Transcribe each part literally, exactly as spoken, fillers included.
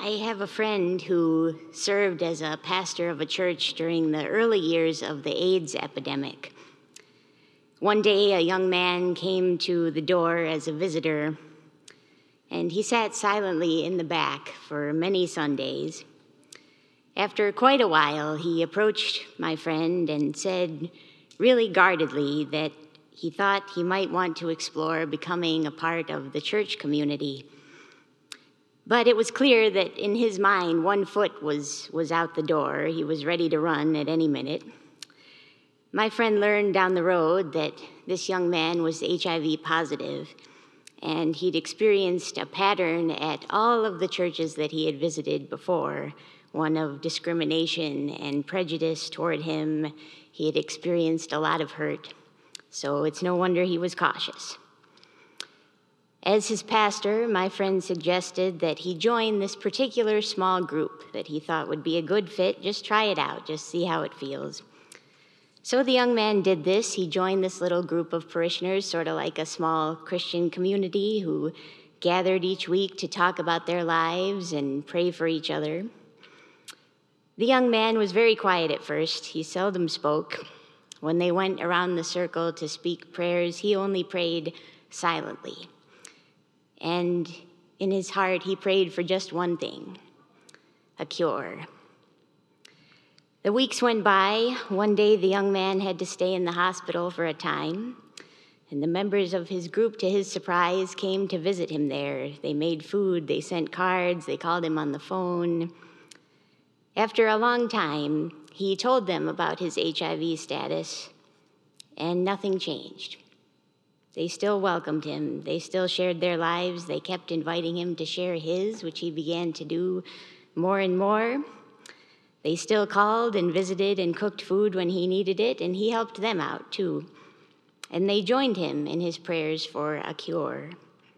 I have a friend who served as a pastor of a church during the early years of the AIDS epidemic. One day, a young man came to the door as a visitor, and he sat silently in the back for many Sundays. After quite a while, he approached my friend and said, really guardedly, that he thought he might want to explore becoming a part of the church community. But it was clear that in his mind, one foot was, was out the door. He was ready to run at any minute. My friend learned down the road that this young man was H I V positive, and he'd experienced a pattern at all of the churches that he had visited before, one of discrimination and prejudice toward him. He had experienced a lot of hurt, so it's no wonder he was cautious. As his pastor, my friend suggested that he join this particular small group that he thought would be a good fit. Just try it out, just see how it feels. So the young man did this. He joined this little group of parishioners, sort of like a small Christian community who gathered each week to talk about their lives and pray for each other. The young man was very quiet at first. He seldom spoke. When they went around the circle to speak prayers, he only prayed silently. And in his heart, he prayed for just one thing, a cure. The weeks went by. One day, the young man had to stay in the hospital for a time, and the members of his group, to his surprise, came to visit him there. They made food, they sent cards, they called him on the phone. After a long time, he told them about his H I V status, and nothing changed. They still welcomed him. They still shared their lives. They kept inviting him to share his, which he began to do more and more. They still called and visited and cooked food when he needed it, and he helped them out too. And they joined him in his prayers for a cure.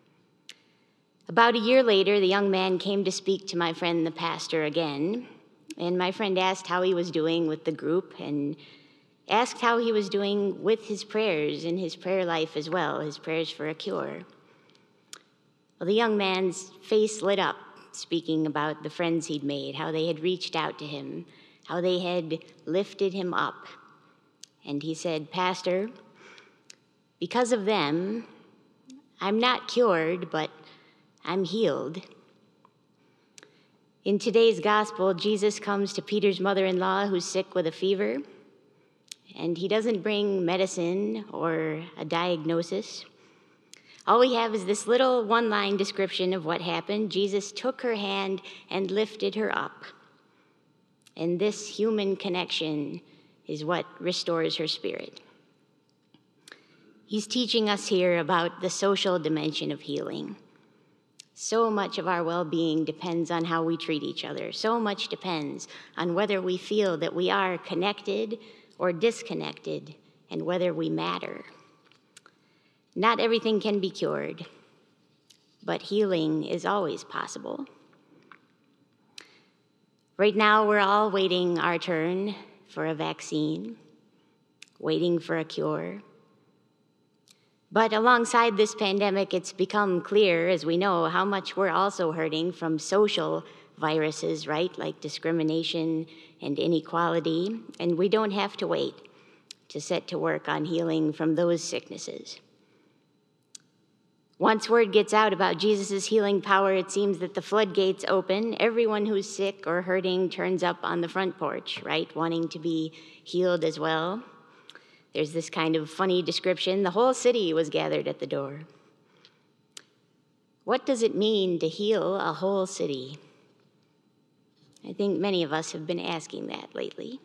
About a year later, the young man came to speak to my friend, the pastor, again, and my friend asked how he was doing with the group and asked how he was doing with his prayers in his prayer life as well, his prayers for a cure. Well, the young man's face lit up, speaking about the friends he'd made, how they had reached out to him, how they had lifted him up. And he said, "Pastor, because of them, I'm not cured, but I'm healed." In today's gospel, Jesus comes to Peter's mother-in-law who's sick with a fever, and he doesn't bring medicine or a diagnosis. All we have is this little one-line description of what happened. Jesus took her hand and lifted her up. And this human connection is what restores her spirit. He's teaching us here about the social dimension of healing. So much of our well-being depends on how we treat each other. So much depends on whether we feel that we are connected or disconnected, and whether we matter. Not everything can be cured, but healing is always possible. Right now, we're all waiting our turn for a vaccine, waiting for a cure. But alongside this pandemic, it's become clear, as we know, how much we're also hurting from social viruses, right? Like discrimination and inequality, and we don't have to wait to set to work on healing from those sicknesses. Once word gets out about Jesus' healing power, it seems that the floodgates open. Everyone who's sick or hurting turns up on the front porch, right? Wanting to be healed as well. There's this kind of funny description. The whole city was gathered at the door. What does it mean to heal a whole city? I think many of us have been asking that lately.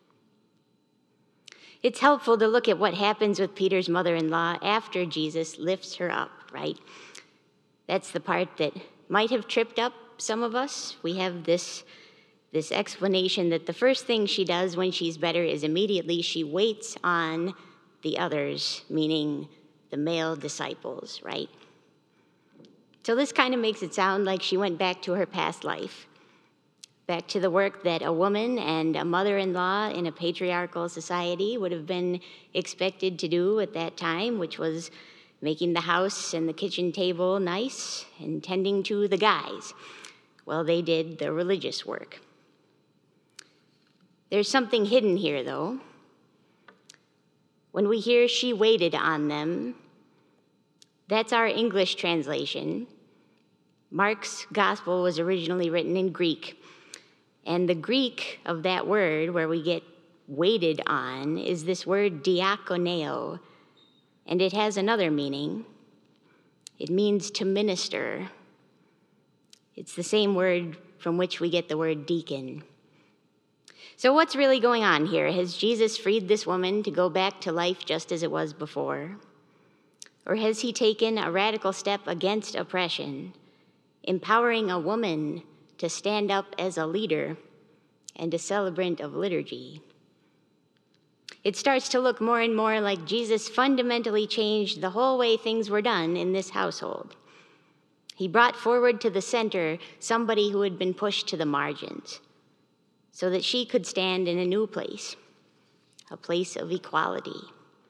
It's helpful to look at what happens with Peter's mother-in-law after Jesus lifts her up, right? That's the part that might have tripped up some of us. We have this, this explanation that the first thing she does when she's better is immediately she waits on the others, meaning the male disciples, right? So this kind of makes it sound like she went back to her past life, back to the work that a woman and a mother-in-law in a patriarchal society would have been expected to do at that time, which was making the house and the kitchen table nice and tending to the guys, Well, they did the religious work. There's something hidden here, though. When we hear she waited on them, that's our English translation. Mark's gospel was originally written in Greek, and the Greek of that word, where we get waited on, is this word diakoneo, and it has another meaning. It means to minister. It's the same word from which we get the word deacon. So what's really going on here? Has Jesus freed this woman to go back to life just as it was before? Or has he taken a radical step against oppression, empowering a woman to stand up as a leader and a celebrant of liturgy? It starts to look more and more like Jesus fundamentally changed the whole way things were done in this household. He brought forward to the center somebody who had been pushed to the margins, so that she could stand in a new place, a place of equality.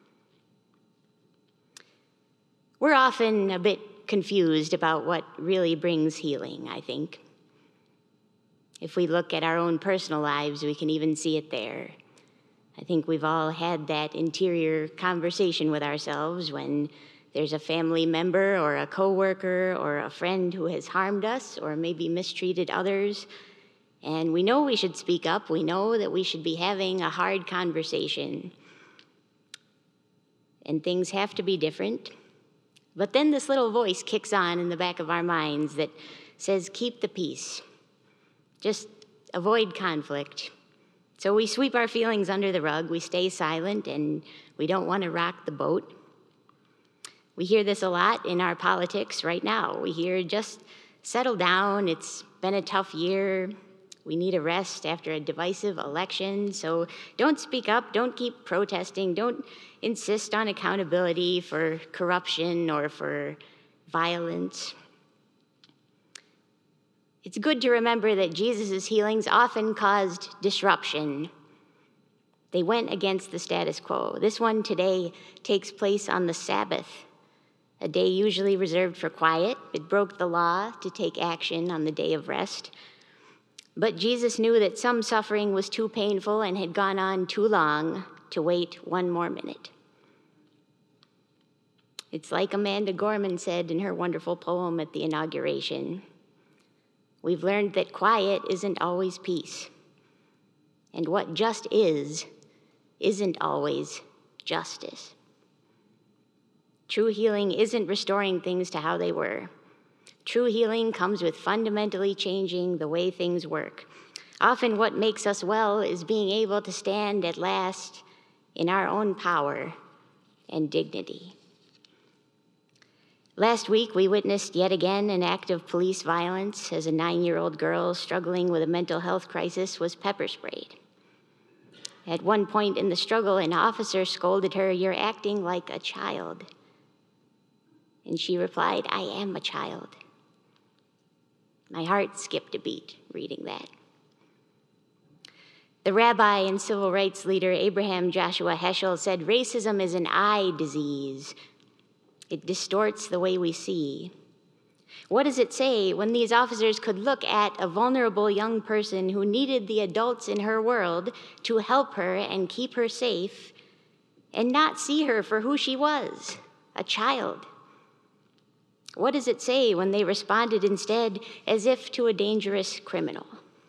We're often a bit confused about what really brings healing, I think. If we look at our own personal lives, we can even see it there. I think we've all had that interior conversation with ourselves when there's a family member or a coworker or a friend who has harmed us or maybe mistreated others. And we know we should speak up. We know that we should be having a hard conversation. And things have to be different. But then this little voice kicks on in the back of our minds that says, keep the peace. Just avoid conflict. So we sweep our feelings under the rug. We stay silent, and we don't want to rock the boat. We hear this a lot in our politics right now. We hear, just settle down. It's been a tough year. We need a rest after a divisive election, so don't speak up, don't keep protesting, don't insist on accountability for corruption or for violence. It's good to remember that Jesus' healings often caused disruption. They went against the status quo. This one today takes place on the Sabbath, a day usually reserved for quiet. It broke the law to take action on the day of rest. But Jesus knew that some suffering was too painful and had gone on too long to wait one more minute. It's like Amanda Gorman said in her wonderful poem at the inauguration. We've learned that quiet isn't always peace. And what just is, isn't always justice. True healing isn't restoring things to how they were. True healing comes with fundamentally changing the way things work. Often what makes us well is being able to stand at last in our own power and dignity. Last week, we witnessed yet again an act of police violence as a nine-year-old girl struggling with a mental health crisis was pepper sprayed. At one point in the struggle, an officer scolded her, "You're acting like a child." And she replied, "I am a child." My heart skipped a beat reading that. The rabbi and civil rights leader Abraham Joshua Heschel said, "Racism is an eye disease. It distorts the way we see." What does it say when these officers could look at a vulnerable young person who needed the adults in her world to help her and keep her safe and not see her for who she was, a child? What does it say when they responded instead as if to a dangerous criminal?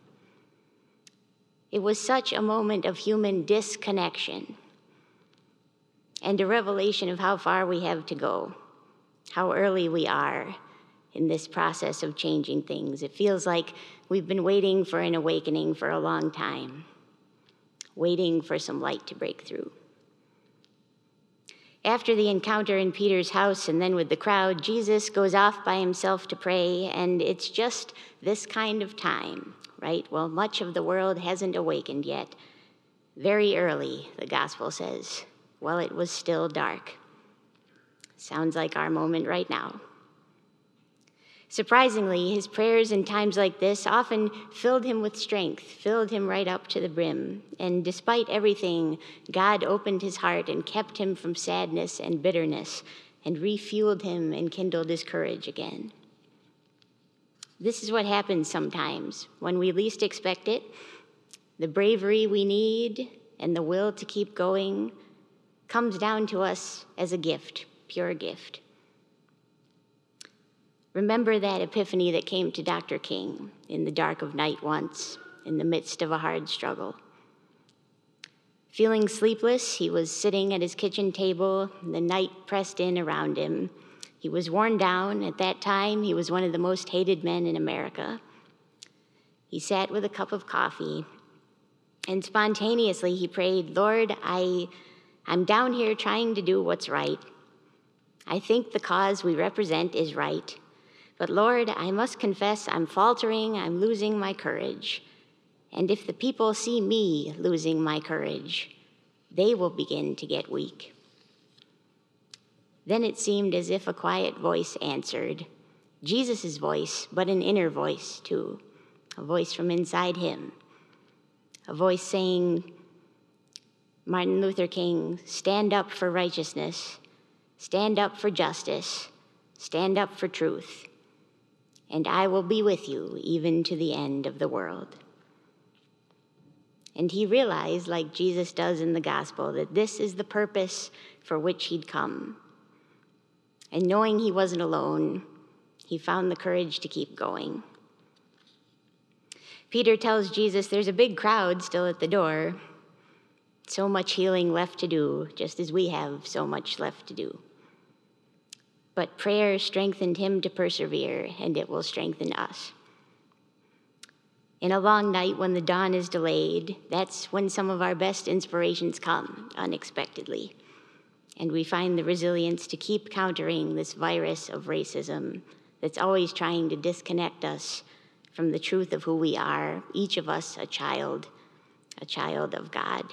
It was such a moment of human disconnection and a revelation of how far we have to go, how early we are in this process of changing things. It feels like we've been waiting for an awakening for a long time, waiting for some light to break through. After the encounter in Peter's house and then with the crowd, Jesus goes off by himself to pray, and it's just this kind of time, right? Well, much of the world hasn't awakened yet. Very early, the gospel says, while it was still dark. Sounds like our moment right now. Surprisingly, his prayers in times like this often filled him with strength, filled him right up to the brim. And despite everything, God opened his heart and kept him from sadness and bitterness and refueled him and kindled his courage again. This is what happens sometimes. When we least expect it, the bravery we need and the will to keep going comes down to us as a gift, pure gift. Remember that epiphany that came to Doctor King in the dark of night once, in the midst of a hard struggle. Feeling sleepless, he was sitting at his kitchen table, the night pressed in around him. He was worn down. At that time, he was one of the most hated men in America. He sat with a cup of coffee, and spontaneously he prayed, Lord, I, I'm down here trying to do what's right. I think the cause we represent is right. But Lord, I must confess I'm faltering, I'm losing my courage. And if the people see me losing my courage, they will begin to get weak. Then it seemed as if a quiet voice answered, Jesus' voice, but an inner voice too, a voice from inside him, a voice saying, Martin Luther King, stand up for righteousness, stand up for justice, stand up for truth, and I will be with you even to the end of the world. And he realized, like Jesus does in the gospel, that this is the purpose for which he'd come. And knowing he wasn't alone, he found the courage to keep going. Peter tells Jesus there's a big crowd still at the door, so much healing left to do, just as we have so much left to do. But prayer strengthened him to persevere, and it will strengthen us. In a long night when the dawn is delayed, that's when some of our best inspirations come unexpectedly. And we find the resilience to keep countering this virus of racism that's always trying to disconnect us from the truth of who we are, each of us a child, a child of God.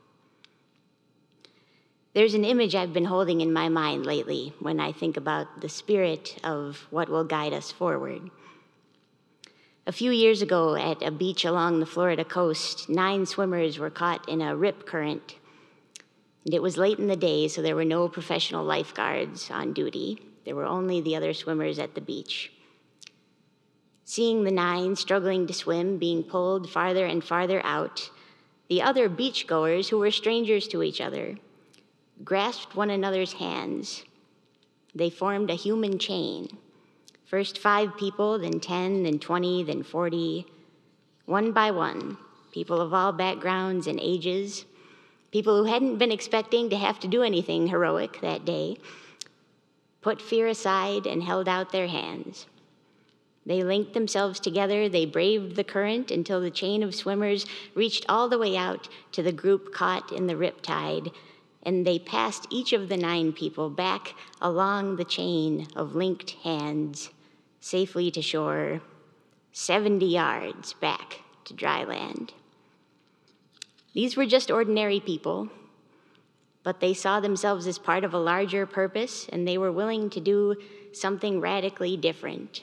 There's an image I've been holding in my mind lately when I think about the spirit of what will guide us forward. A few years ago at a beach along the Florida coast, nine swimmers were caught in a rip current. And it was late in the day, so there were no professional lifeguards on duty. There were only the other swimmers at the beach. Seeing the nine struggling to swim, being pulled farther and farther out, the other beachgoers, who were strangers to each other, grasped one another's hands. They formed a human chain. First five people, then ten, then twenty, then forty. One by one, people of all backgrounds and ages, people who hadn't been expecting to have to do anything heroic that day, put fear aside and held out their hands. They linked themselves together, they braved the current until the chain of swimmers reached all the way out to the group caught in the riptide, and they passed each of the nine people back along the chain of linked hands, safely to shore, seventy yards back to dry land. These were just ordinary people, but they saw themselves as part of a larger purpose, and they were willing to do something radically different.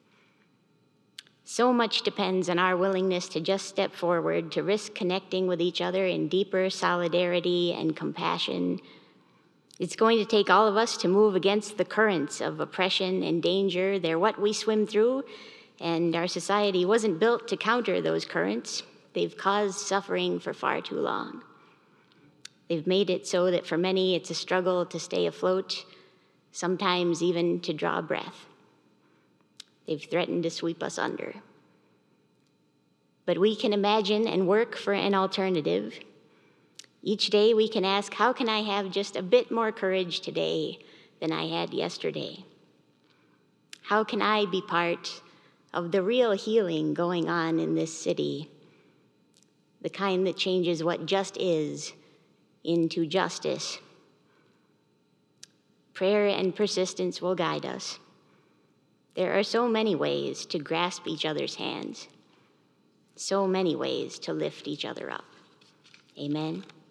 So much depends on our willingness to just step forward, to risk connecting with each other in deeper solidarity and compassion. It's going to take all of us to move against the currents of oppression and danger. They're what we swim through, and our society wasn't built to counter those currents. They've caused suffering for far too long. They've made it so that for many it's a struggle to stay afloat, sometimes even to draw breath. They've threatened to sweep us under. But we can imagine and work for an alternative. Each day we can ask, how can I have just a bit more courage today than I had yesterday? How can I be part of the real healing going on in this city? The kind that changes what just is into justice. Prayer and persistence will guide us. There are so many ways to grasp each other's hands, so many ways to lift each other up. Amen.